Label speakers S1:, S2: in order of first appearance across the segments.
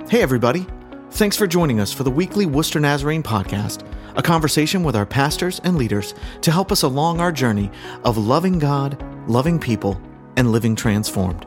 S1: Hey everybody, thanks for joining us for the weekly Worcester Nazarene podcast, a conversation with our pastors and leaders to help us along our journey of loving God, loving people, and living transformed.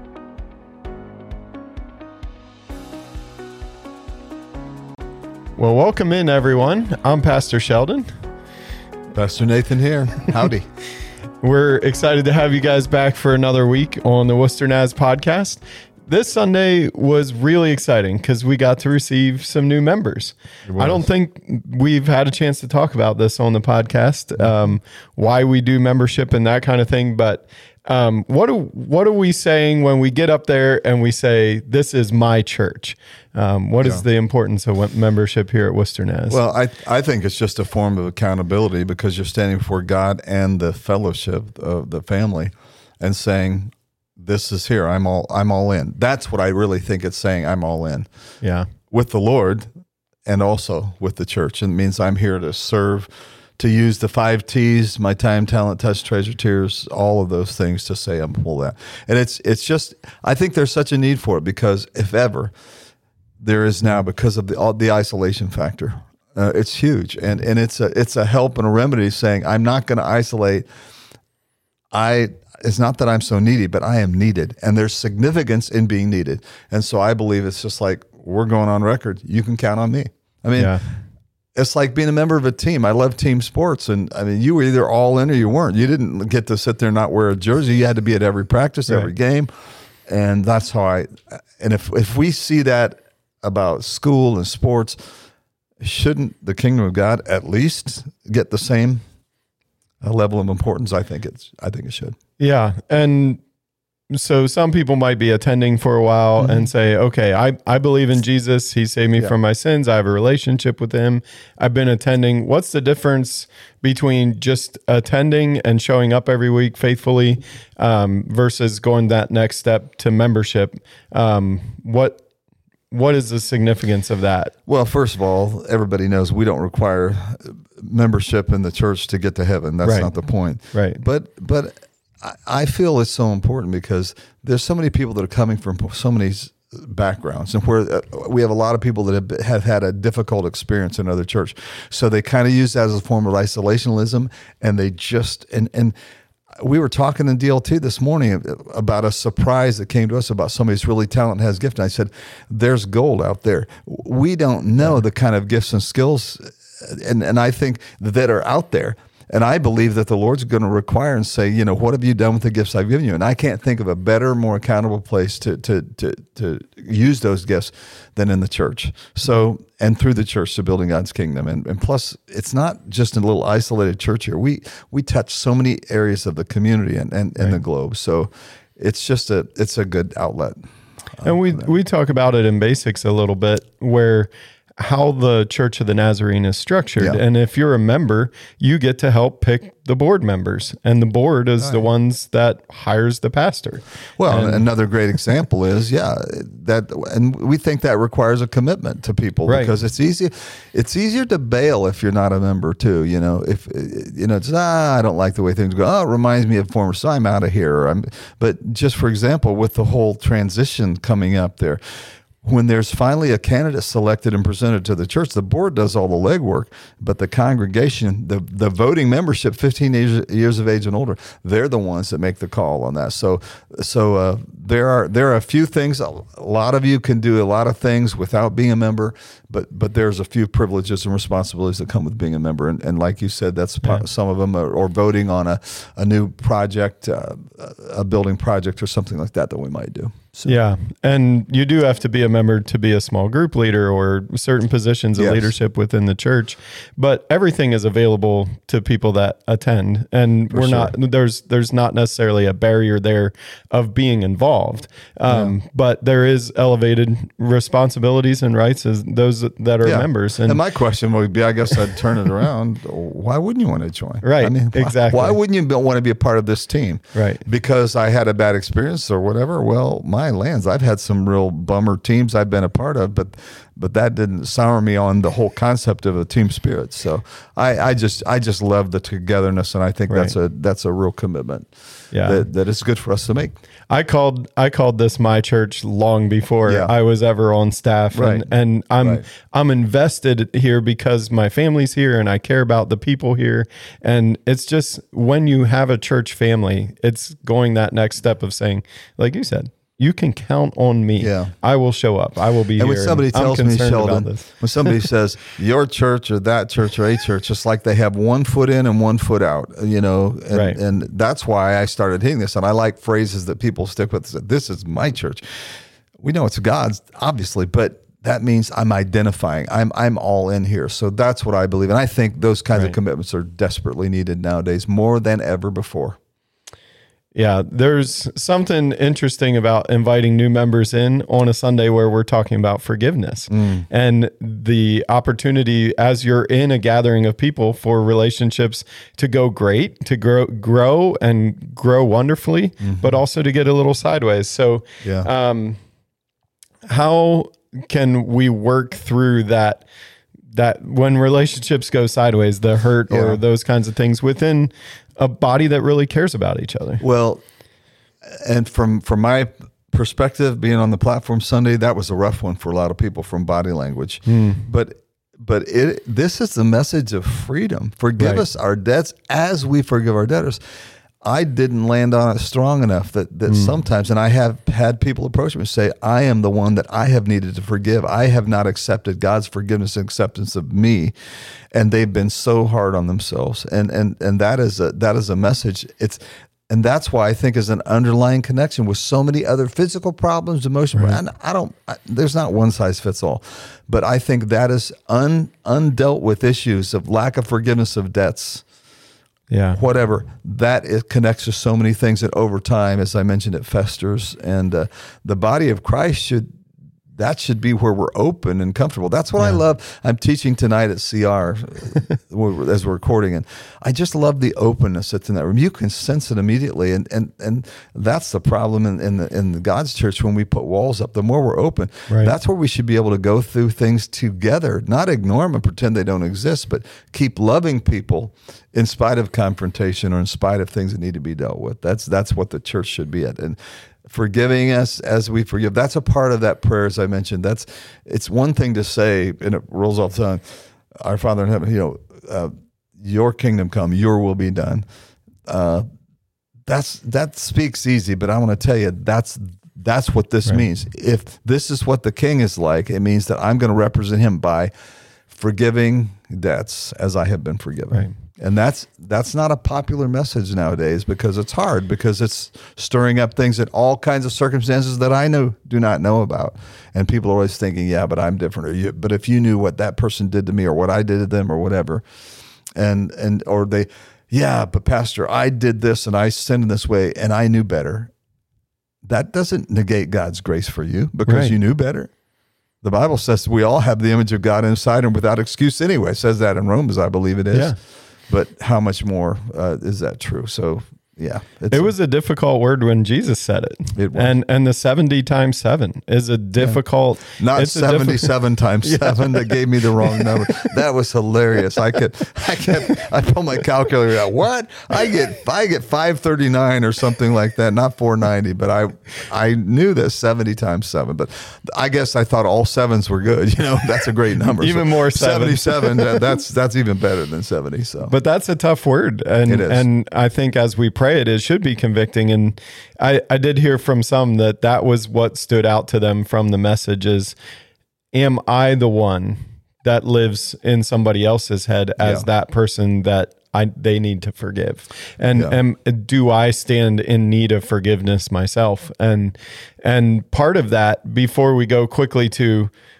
S2: Well, welcome in everyone. I'm Pastor Sheldon.
S3: Pastor Nathan here. Howdy.
S2: We're excited to have you guys back for another week on the Worcester Naz podcast. This Sunday was really exciting because we got to receive some new members. I don't think we've had a chance to talk about this on the podcast, why we do membership and that kind of thing. But what are we saying when we get up there and we say, this is my church? What is the importance of membership here at Worcester Naz?
S3: Well, I think it's just a form of accountability because you're standing before God and the fellowship of the family and saying, this is here. I'm all in. That's what I really think it's saying. I'm all in.
S2: Yeah.
S3: With the Lord and also with the church. And it means I'm here to serve, to use the 5 T's, my time, talent, touch, treasure, tears, all of those things to say I'm full of that. And it's just, I think there's such a need for it because if ever there is now, because of the isolation factor, it's huge. And it's a help and a remedy saying, I'm not going to isolate. It's not that I'm so needy, but I am needed. And there's significance in being needed. And so I believe it's just like, we're going on record. You can count on me. I mean, It's like being a member of a team. I love team sports. And I mean, you were either all in or you weren't. You didn't get to sit there and not wear a jersey. You had to be at every practice, every game. And that's how and if we see that about school and sports, shouldn't the kingdom of God at least get the same level of importance? I think it should. Yeah.
S2: And so some people might be attending for a while and say, okay, I believe in Jesus. He saved me from my sins. I have a relationship with him. I've been attending. What's the difference between just attending and showing up every week faithfully versus going that next step to membership? What is the significance of that?
S3: Well, first of all, everybody knows we don't require membership in the church to get to heaven. That's not the point.
S2: Right.
S3: But I feel it's so important because there's so many people that are coming from so many backgrounds, and where we have a lot of people that have had a difficult experience in another church. So they kind of use that as a form of isolationism, and they just and we were talking in DLT this morning about a surprise that came to us about somebody who's really talented and has gifts. And I said, there's gold out there. We don't know the kind of gifts and skills and I think that are out there. And I believe that the Lord's going to require and say, what have you done with the gifts I've given you? And I can't think of a better, more accountable place to use those gifts than in the church. So, and through the church to building God's kingdom. And plus, it's not just a little isolated church here. We touch so many areas of the community and the globe. So it's just it's a good outlet.
S2: And we talk about it in basics a little bit where how the Church of the Nazarene is structured. Yeah. And if you're a member, you get to help pick the board members. And the board is the ones that hires the pastor.
S3: Well, another great example is, and we think that requires a commitment to people because it's easier to bail if you're not a member too. If it's, I don't like the way things go. Oh, it reminds me of former, so I'm out of here. But just for example, with the whole transition coming up there, when there's finally a candidate selected and presented to the church, the board does all the legwork, but the congregation, the voting membership, 15 years of age and older, they're the ones that make the call on that. So there are a few things. A lot of you can do a lot of things without being a member, but there's a few privileges and responsibilities that come with being a member. And like you said, that's some of them, or voting on a new project, a building project or something like that we might do. So.
S2: Yeah, and you do have to be a member to be a small group leader or certain positions of leadership within the church, but everything is available to people that attend, and there's not necessarily a barrier there of being involved, but there is elevated responsibilities and rights as those that are members.
S3: And my question would be, I guess I'd turn it around. Why wouldn't you want to join?
S2: Right, I mean, exactly.
S3: Why wouldn't you want to be a part of this team?
S2: Right.
S3: Because I had a bad experience or whatever? Well, my my lands. I've had some real bummer teams I've been a part of, but that didn't sour me on the whole concept of a team spirit. So I just love the togetherness, and I think that's a real commitment that is good for us to make.
S2: I called this my church long before I was ever on staff, and I'm invested here because my family's here and I care about the people here. And it's just when you have a church family, it's going that next step of saying, like you said, you can count on me. Yeah. I will show up. I will be here.
S3: And when somebody tells me, Sheldon, when somebody says your church or that church or a church, it's like they have one foot in and one foot out, and that's why I started hitting this. And I like phrases that people stick with. This is my church. We know it's God's, obviously, but that means I'm identifying. I'm all in here. So that's what I believe. And I think those kinds of commitments are desperately needed nowadays, more than ever before.
S2: Yeah, there's something interesting about inviting new members in on a Sunday where we're talking about forgiveness and the opportunity as you're in a gathering of people for relationships to go great, to grow wonderfully, but also to get a little sideways. So how can we work through that when relationships go sideways, the hurt or those kinds of things within a body that really cares about each other?
S3: Well, and from my perspective, being on the platform Sunday, that was a rough one for a lot of people from body language. But this is the message of freedom. Forgive us our debts as we forgive our debtors. I didn't land on it strong enough that sometimes, and I have had people approach me and say, I am the one that I have needed to forgive. I have not accepted God's forgiveness and acceptance of me. And they've been so hard on themselves. And that is a message. And that's why I think is an underlying connection with so many other physical problems, emotional. And there's not one size fits all, but I think that is undealt with issues of lack of forgiveness of debts. Whatever, it connects to so many things that over time, as I mentioned, it festers. And the body of Christ should be where we're open and comfortable. That's what I love. I'm teaching tonight at CR as we're recording, and I just love the openness that's in that room. You can sense it immediately, and that's the problem in God's church when we put walls up. The more we're open, that's where we should be able to go through things together, not ignore them and pretend they don't exist, but keep loving people in spite of confrontation or in spite of things that need to be dealt with. That's what the church should be at. And forgiving us as we forgive. That's a part of that prayer, as I mentioned. It's one thing to say, and it rolls off the tongue, our Father in heaven, your kingdom come, your will be done. That speaks easy, but I want to tell you, that's what this means. If this is what the king is like, it means that I'm going to represent him by forgiving debts as I have been forgiven. Right. And that's not a popular message nowadays because it's hard, because it's stirring up things in all kinds of circumstances that I do not know about. And people are always thinking, yeah, but I'm different. But if you knew what that person did to me or what I did to them or whatever, but Pastor, I did this and I sinned in this way and I knew better. That doesn't negate God's grace for you because you knew better. The Bible says we all have the image of God inside and without excuse anyway. It says that in Romans, I believe it is. Yeah. But how much more is that true? So, yeah.
S2: It was a difficult word when Jesus said it. It was. And the 70 times 7 is a difficult...
S3: Not 77 times 7. That gave me the wrong number. That was hilarious. I pulled my calculator out. What? I get 539 or something like that. Not 490, but I knew this 70 times 7. But I guess I thought all 7s were good. That's a great number.
S2: Even more
S3: 77. That's even better than 70. So,
S2: but that's a tough word. And, it is. And I think as we pray, it should be convicting. And I did hear from some that was what stood out to them from the message is, am I the one that lives in somebody else's head as that person that they need to forgive? And do I stand in need of forgiveness myself? And part of that, before we go quickly to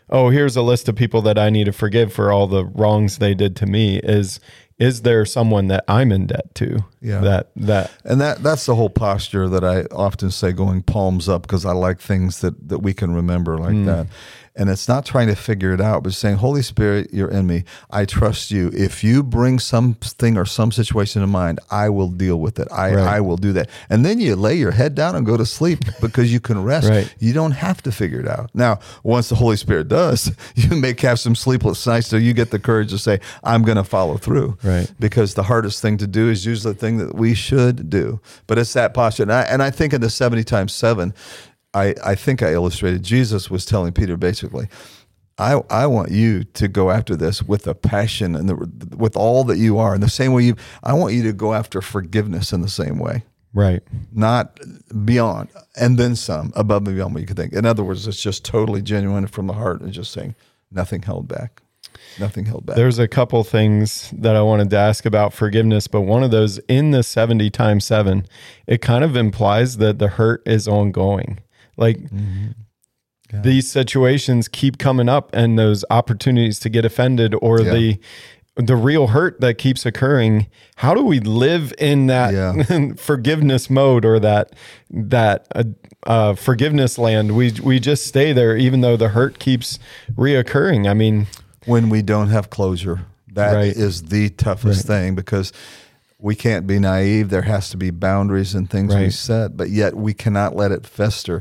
S2: oh, here's a list of people that I need to forgive for all the wrongs they did to me. Is there someone that I'm in debt to?
S3: Yeah. That's the whole posture that I often say, going palms up, because I like things that we can remember like that. And it's not trying to figure it out, but saying, Holy Spirit, you're in me. I trust you. If you bring something or some situation in mind, I will deal with it. I will do that. And then you lay your head down and go to sleep because you can rest.
S2: Right.
S3: You don't have to figure it out. Now, once the Holy Spirit does, you may have some sleepless nights, so you get the courage to say, I'm going to follow through.
S2: Right.
S3: Because the hardest thing to do is usually the thing that we should do. But it's that posture. And I think in the 70 times 7, I think I illustrated, Jesus was telling Peter basically, I want you to go after this with a passion and with all that you are. In the same way I want you to go after forgiveness in the same way.
S2: Right.
S3: Not beyond, and then some, above and beyond what you could think. In other words, it's just totally genuine from the heart and just saying, nothing held back. Nothing held back.
S2: There's a couple things that I wanted to ask about forgiveness, but one of those, in the 70 times 7, it kind of implies that the hurt is ongoing. Like these situations keep coming up, and those opportunities to get offended, or the real hurt that keeps occurring. How do we live in that forgiveness mode, or that forgiveness land? We just stay there even though the hurt keeps reoccurring. I mean,
S3: when we don't have closure, that is the toughest thing, because we can't be naive. There has to be boundaries and things we set, but yet we cannot let it fester.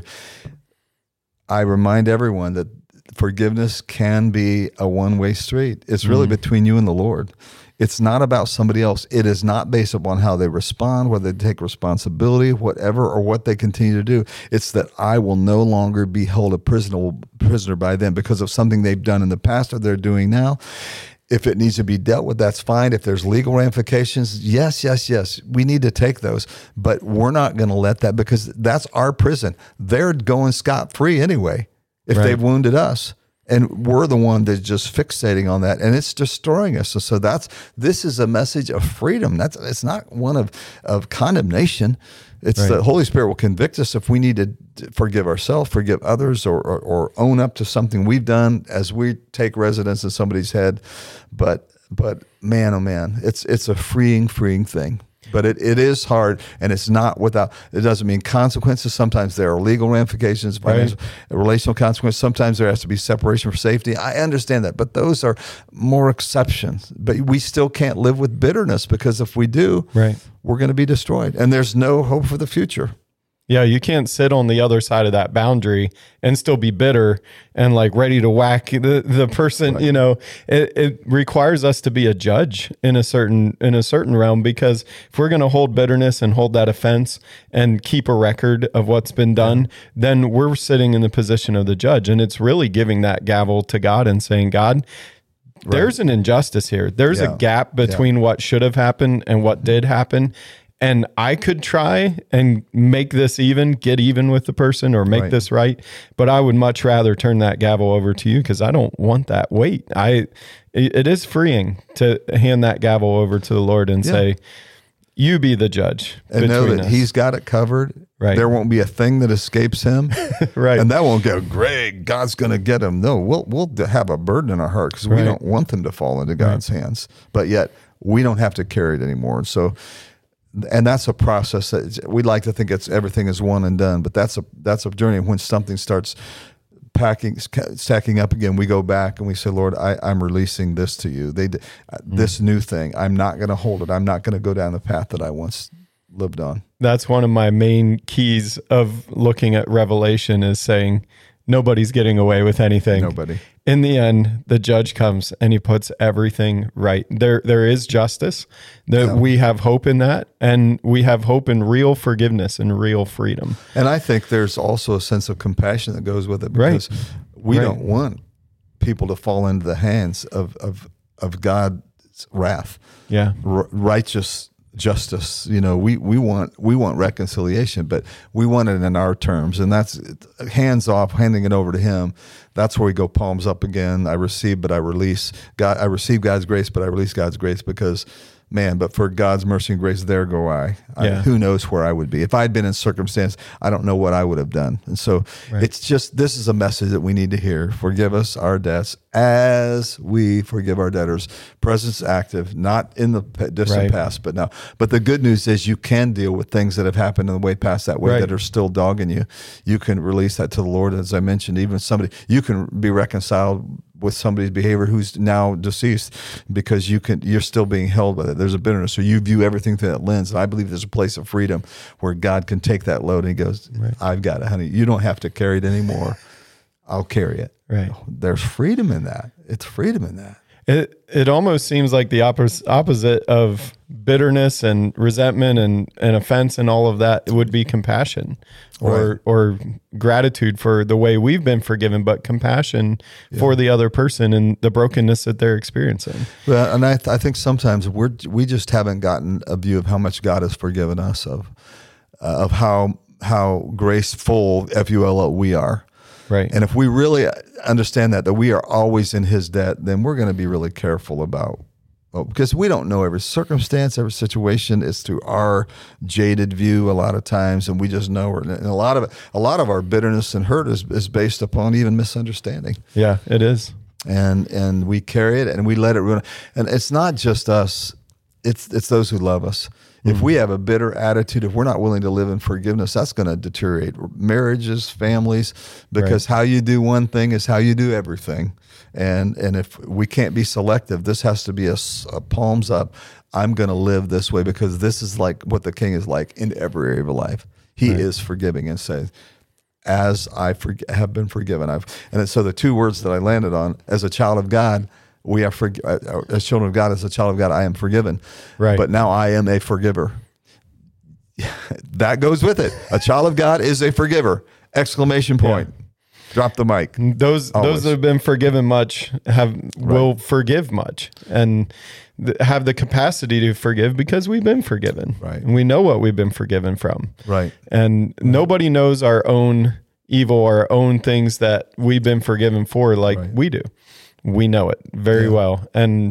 S3: I remind everyone that forgiveness can be a one-way street. It's really between you and the Lord. It's not about somebody else. It is not based upon how they respond, whether they take responsibility, whatever, or what they continue to do. It's that I will no longer be held a prisoner by them because of something they've done in the past or they're doing now. If it needs to be dealt with, that's fine. If there's legal ramifications, yes, we need to take those. But we're not going to let that, because that's our prison. They're going scot-free anyway if they've wounded us. And we're the one that's just fixating on that, and it's destroying us. So this is a message of freedom. It's not one of condemnation. It's the Holy Spirit will convict us if we need to forgive ourselves, forgive others, or own up to something we've done as we take residence in somebody's head. But man, oh man, it's a freeing thing. But it is hard, and it's not without. It doesn't mean consequences. Sometimes there are legal ramifications, financial, relational consequences. Sometimes there has to be separation for safety. I understand that, but those are more exceptions. But we still can't live with bitterness, because if we do, we're going to be destroyed, and there's no hope for the future.
S2: Yeah, you can't sit on the other side of that boundary and still be bitter and like ready to whack the person. You know, it requires us to be a judge in a certain realm, because if we're going to hold bitterness and hold that offense and keep a record of what's been done, then we're sitting in the position of the judge, and it's really giving that gavel to God and saying, God, there's an injustice here. There's a gap between what should have happened and what did happen. And I could try and make this get even with the person, or make this right. But I would much rather turn that gavel over to you, because I don't want that weight. It is freeing to hand that gavel over to the Lord and say, you be the judge.
S3: And know that He's got it covered. There won't be a thing that escapes Him. And that won't go, great, God's going to get him. No, we'll have a burden in our heart, because we don't want them to fall into God's hands. But yet we don't have to carry it anymore. And so, and that's a process that we like to think everything is one and done, but that's a journey. When something starts stacking up again, we go back and we say, Lord, I'm releasing this to you. This new thing, I'm not going to hold it. I'm not going to go down the path that I once lived on. That's one of my main keys of looking at Revelation, is saying nobody's getting away with anything. Nobody. In the end, the judge comes and he puts everything right. There is justice. We have hope in that, and we have hope in real forgiveness and real freedom. And I think there's also a sense of compassion that goes with it, because we don't want people to fall into the hands of God's wrath. Yeah, righteous justice. You know, we want reconciliation, but we want it in our terms, and that's hands off, handing it over to Him. That's where we go palms up again. I receive, but I release. God, I receive God's grace, but I release God's grace, because man, but for God's mercy and grace, there go I.
S2: Yeah.
S3: Who knows where I would be. If I'd been in circumstance, I don't know what I would have done. And so it's just, this is a message that we need to hear. Forgive us our debts as we forgive our debtors. Presence active, not in the distant past, but now. But the good news is you can deal with things that have happened in the way past that way that are still dogging you. You can release that to the Lord. As I mentioned, even somebody, you can be reconciled with somebody's behavior who's now deceased because you're still being held by it. There's a bitterness. So you view everything through that lens. And I believe there's a place of freedom where God can take that load and he goes, I've got it, honey. You don't have to carry it anymore. I'll carry it.
S2: Right.
S3: There's freedom in that. It's freedom in that.
S2: It almost seems like the opposite of bitterness and resentment and offense and all of that would be compassion or gratitude for the way we've been forgiven, but compassion for the other person and the brokenness that they're experiencing.
S3: Well, and I think sometimes we just haven't gotten a view of how much God has forgiven us of how graceful, FULL, we are.
S2: Right.
S3: And if we really understand that we are always in his debt, then we're going to be really careful about, because we don't know every circumstance, every situation. It's through our jaded view a lot of times, and we just know. And a lot of our bitterness and hurt is based upon even misunderstanding.
S2: Yeah, it is.
S3: And we carry it and we let it ruin. And it's not just us; it's those who love us. If we have a bitter attitude, if we're not willing to live in forgiveness, that's going to deteriorate marriages, families, because how you do one thing is how you do everything. And if we can't be selective, this has to be a palms up. I'm going to live this way because this is like what the King is like in every area of life. He is forgiving and says, as I have been forgiven. And so the two words that I landed on, as a child of God, we are as children of God, as a child of God, I am forgiven. Right. But now I am a forgiver. That goes with it. A child of God is a forgiver. Exclamation point. Yeah. Drop the mic.
S2: Those that have been forgiven much will forgive much and have the capacity to forgive because we've been forgiven.
S3: Right.
S2: And we know what we've been forgiven from.
S3: Right.
S2: And nobody knows our own evil, our own things that we've been forgiven for like we do. We know it very well. And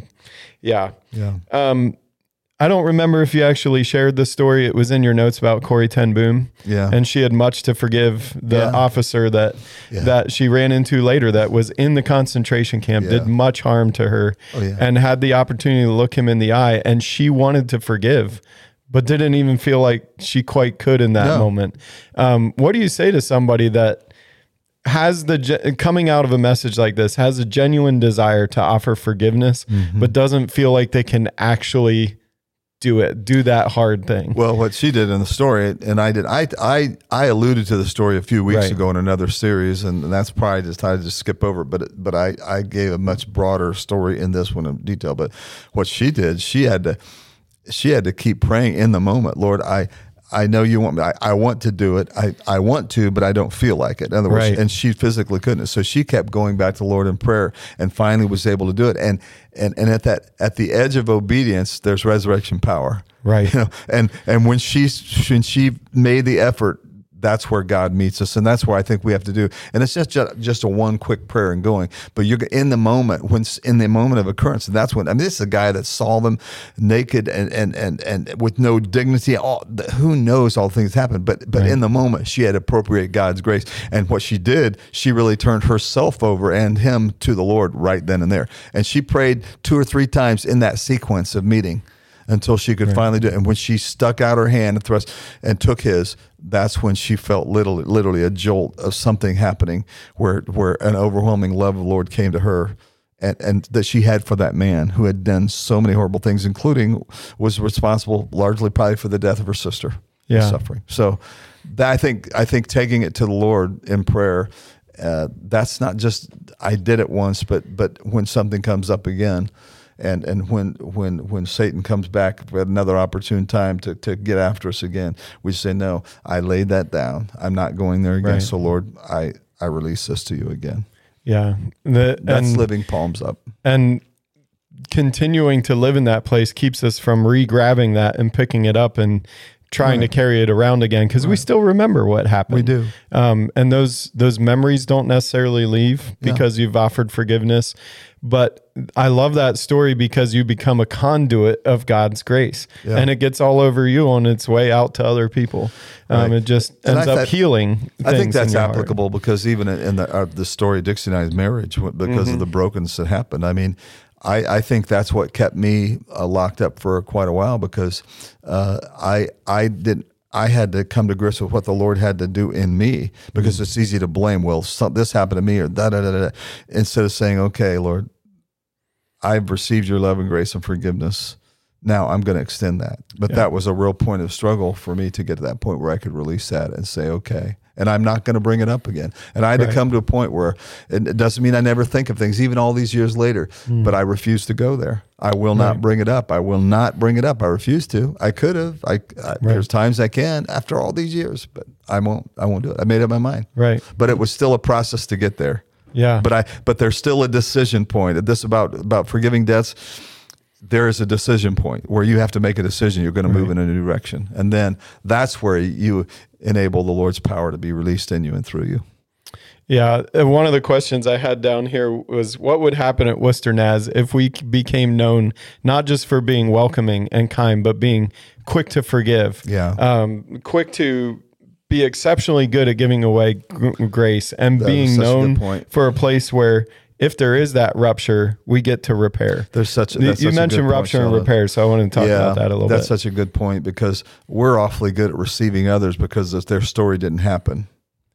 S2: I don't remember if you actually shared the story. It was in your notes about Corrie ten Boom. Yeah. And she had much to forgive the officer that she ran into later that was in the concentration camp, did much harm to her and had the opportunity to look him in the eye. And she wanted to forgive, but didn't even feel like she quite could in that moment. What do you say to somebody that has coming out of a message like this, has a genuine desire to offer forgiveness, but doesn't feel like they can actually do that hard thing? Well,
S3: what she did in the story, and I did, I alluded to the story a few weeks ago in another series, and that's probably just I just skip over it, but I gave a much broader story in this one in detail. But what she did, she had to keep praying in the moment. Lord, I know you want me. I want to do it. I want to, but I don't feel like it. In other words, and she physically couldn't. So she kept going back to the Lord in prayer and finally was able to do it. And at the edge of obedience, there's resurrection power.
S2: Right.
S3: And when she made the effort, that's where God meets us, and that's where I think we have to do. And it's just a one quick prayer and going. But you're in the moment in the moment of occurrence, and that's when. I mean, this is a guy that saw them naked and with no dignity. Who knows all things happened? But in the moment, she had appropriated God's grace, and what she did, she really turned herself over and him to the Lord right then and there. And she prayed 2 or 3 times in that sequence of meeting until she could finally do it. And when she stuck out her hand and thrust and took his, that's when she felt literally a jolt of something happening where an overwhelming love of the Lord came to her and that she had for that man who had done so many horrible things, including was responsible largely probably for the death of her sister. Suffering. So I think taking it to the Lord in prayer, that's not just I did it once, but when something comes up again, and when Satan comes back at another opportune time to get after us again, we say, no, I laid that down. I'm not going there again. Right. So Lord, I release this to you again.
S2: Yeah.
S3: That's living palms up.
S2: And continuing to live in that place keeps us from re-grabbing that and picking it up and trying to carry it around again, because we still remember what happened.
S3: We do.
S2: And those memories don't necessarily leave because you've offered forgiveness. But I love that story because you become a conduit of God's grace, and it gets all over you on its way out to other people. It just ends up healing.
S3: I think that's applicable because even in the story of Dixie and I's marriage, because of the brokenness that happened. I mean, I think that's what kept me locked up for quite a while, because I had to come to grips with what the Lord had to do in me, because it's easy to blame. Well, this happened to me, or da. Instead of saying, okay, Lord, I've received your love and grace and forgiveness. Now I'm going to extend that. But that was a real point of struggle for me to get to that point where I could release that and say, okay, and I'm not going to bring it up again. And I had to come to a point where it doesn't mean I never think of things, even all these years later, but I refuse to go there. I will not bring it up. I will not bring it up. I refuse to. I could have. There's times I can after all these years, but I won't do it. I made up my mind.
S2: Right.
S3: But it was still a process to get there.
S2: Yeah.
S3: But there's still a decision point. This about forgiving debts. There is a decision point where you have to make a decision. You're going to move in a new direction. And then that's where you enable the Lord's power to be released in you and through you.
S2: Yeah. One of the questions I had down here was, what would happen at Worcester Naz if we became known not just for being welcoming and kind, but being quick to forgive?
S3: Yeah.
S2: Quick to be exceptionally good at giving away grace, and being known for a place where, if there is that rupture, we get to repair. You mentioned rupture and repair, so I want to talk about that a little bit.
S3: That's such a good point, because we're awfully good at receiving others because their story didn't happen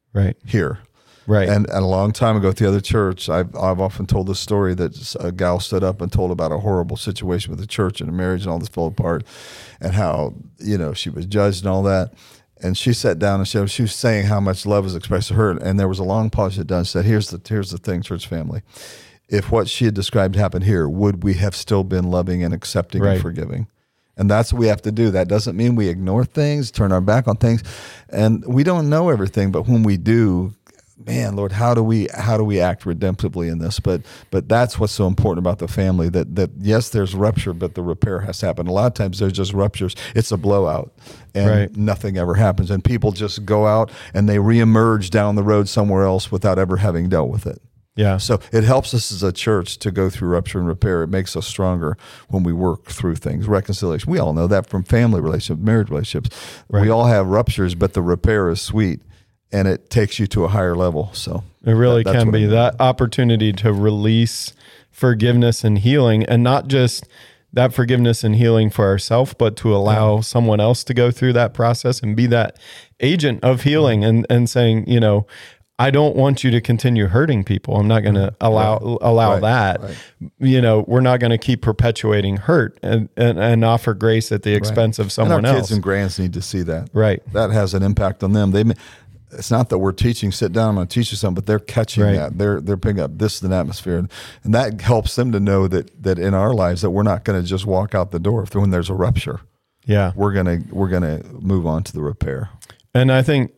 S3: here.
S2: Right.
S3: And a long time ago at the other church, I've often told this story that a gal stood up and told about a horrible situation with the church and a marriage and all this fell apart, and how, she was judged and all that. And she sat down and she was saying how much love was expressed to her. And there was a long pause. She said, here's the thing, church family. If what she had described happened here, would we have still been loving and accepting and forgiving? And that's what we have to do. That doesn't mean we ignore things, turn our back on things. And we don't know everything, but when we do, man, Lord, how do we act redemptively in this? But that's what's so important about the family, that yes, there's rupture, but the repair has to happen. A lot of times there's just ruptures. It's a blowout, and nothing ever happens. And people just go out and they reemerge down the road somewhere else without ever having dealt with it.
S2: Yeah.
S3: So it helps us as a church to go through rupture and repair. It makes us stronger when we work through things. Reconciliation. We all know that from family relationships, marriage relationships. We all have ruptures, but the repair is sweet, and it takes you to a higher level. So
S2: it really can be that opportunity to release forgiveness and healing, and not just that forgiveness and healing for ourselves, but to allow someone else to go through that process and be that agent of healing and saying, I don't want you to continue hurting people. I'm not going to allow that. We're not going to keep perpetuating hurt and offer grace at the expense of someone
S3: and our
S2: else.
S3: Kids and grands need to see that.
S2: Right.
S3: That has an impact on them. It's not that we're teaching, sit down, I'm going to teach you something, but they're catching that. They're picking up this in atmosphere. And that helps them to know that in our lives that we're not going to just walk out the door when there's a rupture.
S2: Yeah.
S3: We're going to move on to the repair.
S2: And I think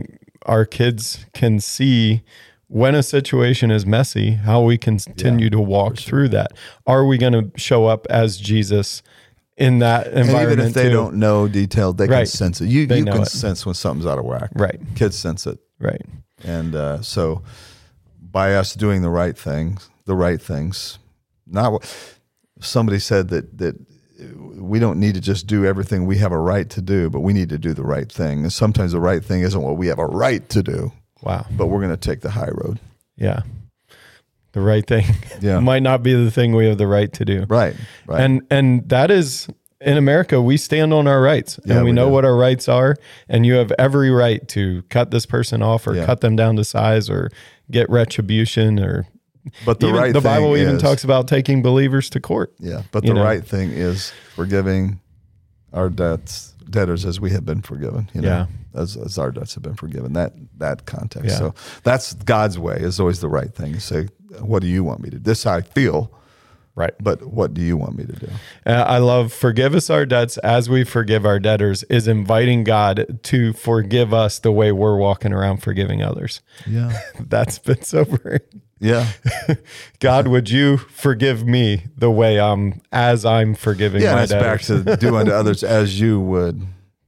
S2: our kids can see when a situation is messy, how we continue to walk through that. Are we going to show up as Jesus in that environment?
S3: And even if they don't know details, they can sense it. You can sense when something's out of whack.
S2: Right.
S3: Kids sense it.
S2: Right.
S3: And so by us doing the right things, not what somebody said that we don't need to just do everything we have a right to do, but we need to do the right thing. And sometimes the right thing isn't what we have a right to do.
S2: Wow.
S3: But we're going to take the high road.
S2: Yeah. The right thing might not be the thing we have the right to do.
S3: Right.
S2: And that is, in America, we stand on our rights, and we know what our rights are, and you have every right to cut this person off or cut them down to size or get retribution or...
S3: But the
S2: Bible even talks about taking believers to court.
S3: Yeah, but the right thing is forgiving our debtors as we have been forgiven. As our debts have been forgiven. That context. Yeah. So that's God's way. Is always the right thing. You say, what do you want me to do? This is how I feel.
S2: Right.
S3: But what do you want me to do?
S2: I love forgive us our debts as we forgive our debtors is inviting God to forgive us the way we're walking around forgiving others.
S3: Yeah.
S2: That's been sobering.
S3: Yeah.
S2: God, would you forgive me the way I'm forgiving my debtors?
S3: Yeah, it's back to do unto others as you would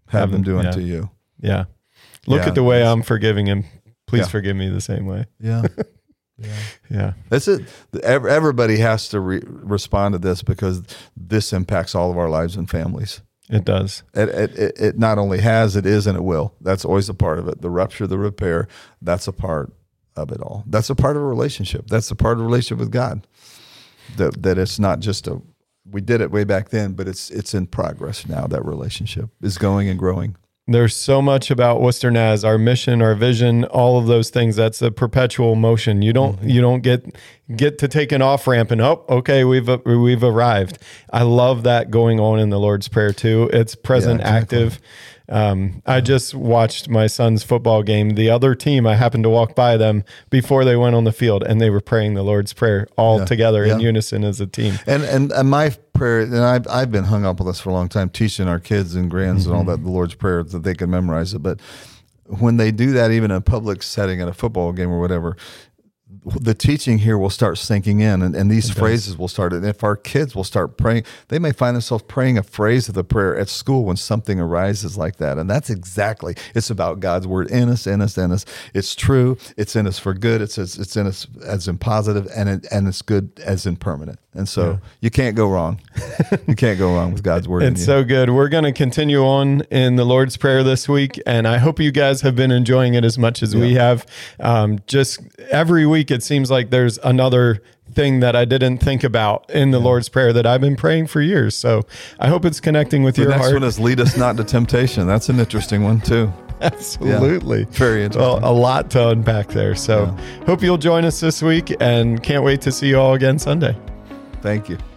S3: have them do
S2: yeah.
S3: unto you.
S2: Yeah. Look
S3: Yeah.
S2: at the way I'm forgiving him. Please
S3: Yeah.
S2: forgive me the same way.
S3: Yeah.
S2: Yeah.
S3: That's it. Everybody has to respond to this because this impacts all of our lives and families.
S2: It does.
S3: It not only has, it is, and it will. That's always a part of it. The rupture, the repair, that's a part of it all. That's a part of a relationship. That's a part of a relationship with God. That it's not just we did it way back then, but it's in progress now. That relationship is going and growing.
S2: There's so much about Worcester Naz, our mission, our vision, all of those things. That's a perpetual motion. You don't get to take an off ramp and okay, we've arrived. I love that going on in the Lord's Prayer too. It's present, active. I just watched my son's football game. The other team, I happened to walk by them before they went on the field, and they were praying the Lord's Prayer all together in unison as a team.
S3: And my prayer, and I've been hung up on this for a long time, teaching our kids and grands and all that, the Lord's Prayer, that they can memorize it. But when they do that, even in a public setting at a football game or whatever, the teaching here will start sinking in, and these phrases will start. And if our kids will start praying, they may find themselves praying a phrase of the prayer at school when something arises like that. And that's exactly, it's about God's word in us. It's true. It's in us for good. It's in us as in positive, and it's good as in permanent. And so you can't go wrong. You can't go wrong with God's word.
S2: It's so good. We're going to continue on in the Lord's Prayer this week, and I hope you guys have been enjoying it as much as we have. Just every week, it seems like there's another thing that I didn't think about in the Lord's Prayer that I've been praying for years. So I hope it's connecting with your heart.
S3: The next one is lead us not to temptation. That's an interesting one too.
S2: Absolutely.
S3: Yeah. Very interesting.
S2: Well, a lot to unpack there. So hope you'll join us this week, and can't wait to see you all again Sunday.
S3: Thank you.